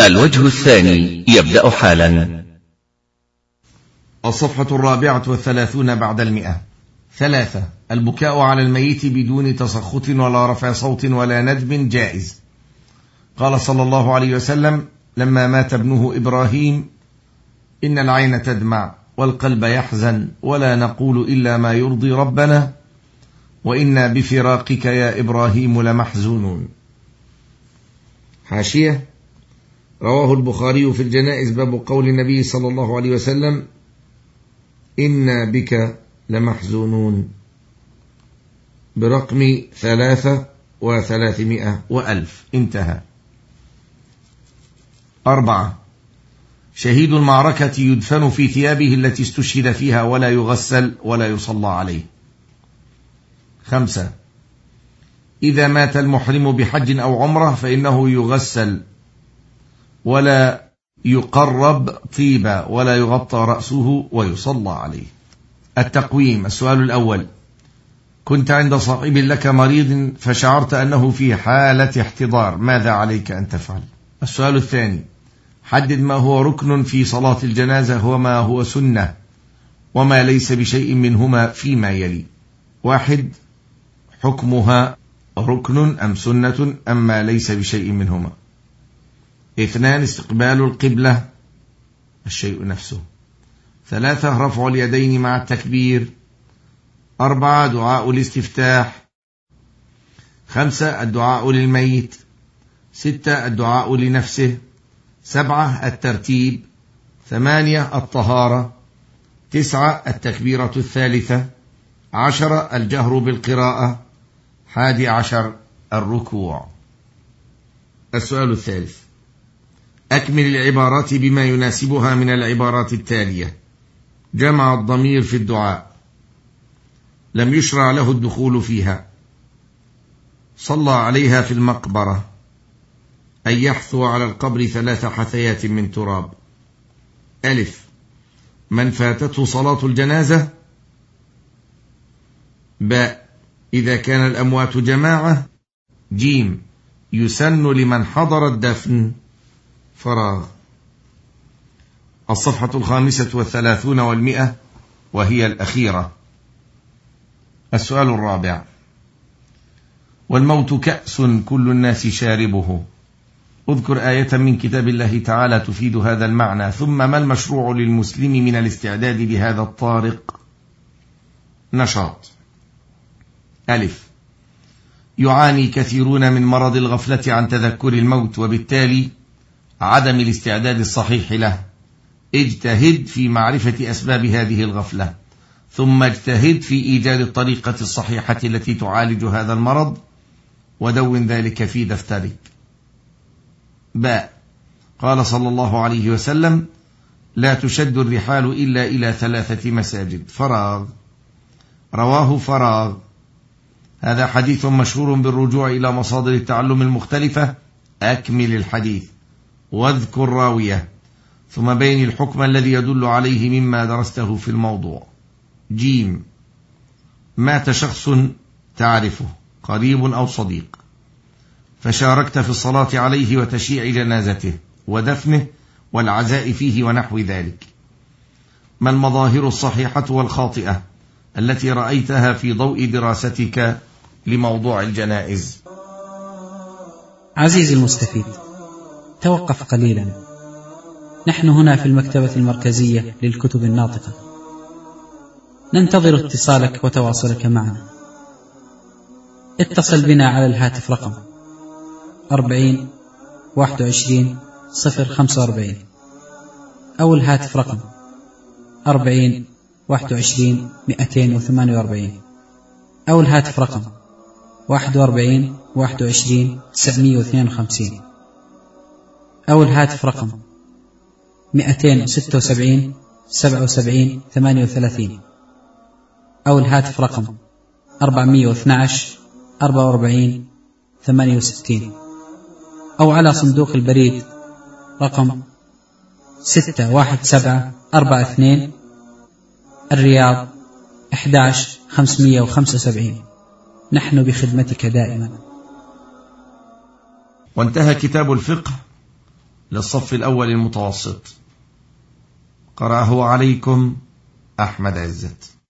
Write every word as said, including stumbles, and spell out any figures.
الوجه الثاني يبدأ حالا. الصفحة الرابعة والثلاثون بعد المئة. ثلاثة: البكاء على الميت بدون تسخط ولا رفع صوت ولا ندب جائز. قال صلى الله عليه وسلم لما مات ابنه إبراهيم: إن العين تدمع والقلب يحزن ولا نقول إلا ما يرضي ربنا وإنا بفراقك يا إبراهيم لمحزونون. حاشية: رواه البخاري في الجنائز باب قول النبي صلى الله عليه وسلم: إنا بك لمحزونون، برقم ثلاثة وثلاثمائة وألف. انتهى. أربعة: شهيد المعركة يدفن في ثيابه التي استشهد فيها ولا يغسل ولا يصلى عليه. خمسة: إذا مات المحرم بحج أو عمرة فإنه يغسل ولا يقرب طيبا ولا يغطى رأسه ويصلى عليه. التقويم. السؤال الأول: كنت عند صاحب لك مريض فشعرت أنه في حالة احتضار، ماذا عليك أن تفعل؟ السؤال الثاني: حدد ما هو ركن في صلاة الجنازة وما هو سنة وما ليس بشيء منهما فيما يلي. واحد: حكمها ركن أم سنة أم ما ليس بشيء منهما. اثنان: استقبال القبلة الشيء نفسه. ثلاثة: رفع اليدين مع التكبير. أربعة: دعاء الاستفتاح. خمسة: الدعاء للميت. ستة: الدعاء لنفسه. سبعة: الترتيب. ثمانية: الطهارة. تسعة: التكبيرة الثالثة. عشرة: الجهر بالقراءة. حادي عشر: الركوع. السؤال الثالث: أكمل العبارات بما يناسبها من العبارات التالية. جمع الضمير في الدعاء. لم يشرع له الدخول فيها. صلى عليها في المقبرة. أن يحثو على القبر ثلاث حثيات من تراب. ألف: من فاتته صلاة الجنازة. باء: إذا كان الأموات جماعة. جيم: يسن لمن حضر الدفن فراغ. الصفحة الخامسة والثلاثون والمئة وهي الأخيرة. السؤال الرابع: والموت كأس كل الناس شاربه. اذكر آية من كتاب الله تعالى تفيد هذا المعنى، ثم ما المشروع للمسلم من الاستعداد لهذا الطارق؟ نشاط. ألف: يعاني كثيرون من مرض الغفلة عن تذكر الموت وبالتالي عدم الاستعداد الصحيح له. اجتهد في معرفة أسباب هذه الغفلة، ثم اجتهد في إيجاد الطريقة الصحيحة التي تعالج هذا المرض، ودون ذلك في دفترك. باء: قال صلى الله عليه وسلم: لا تشد الرحال إلا إلى ثلاثة مساجد. فراغ. رواه فراغ. هذا حديث مشهور بالرجوع إلى مصادر التعلم المختلفة. أكمل الحديث واذكر راويه، ثم بين الحكم الذي يدل عليه مما درسته في الموضوع. جيم: مات شخص تعرفه قريب أو صديق، فشاركت في الصلاة عليه وتشييع جنازته ودفنه والعزاء فيه ونحو ذلك. ما المظاهر الصحيحة والخاطئة التي رأيتها في ضوء دراستك لموضوع الجنائز؟ عزيزي المستفيد، توقف قليلا. نحن هنا في المكتبة المركزية للكتب الناطقة، ننتظر اتصالك وتواصلك معنا. اتصل بنا على الهاتف رقم أربعين واحد وعشرين صفر خمسة وأربعين أو الهاتف رقم أربعين واحد وعشرين مئتين وثمانية وأربعين أو الهاتف رقم واحد وأربعين واحد وعشرين تسعمائة واثنين وخمسين أو الهاتف رقم مئتين وستة وسبعين سبعة وسبعين ثمانية وثلاثين أو الهاتف رقم أربعمائة واثني عشر أربعة وأربعين ثمانية وستين أو على صندوق البريد رقم ستة واحد سبعة أربعة اثنين الرياض أحد عشر خمسمائة وخمسة وسبعين. نحن بخدمتك دائما. وانتهى كتاب الفقه للصف الأول المتوسط. قرأه عليكم أحمد عزت.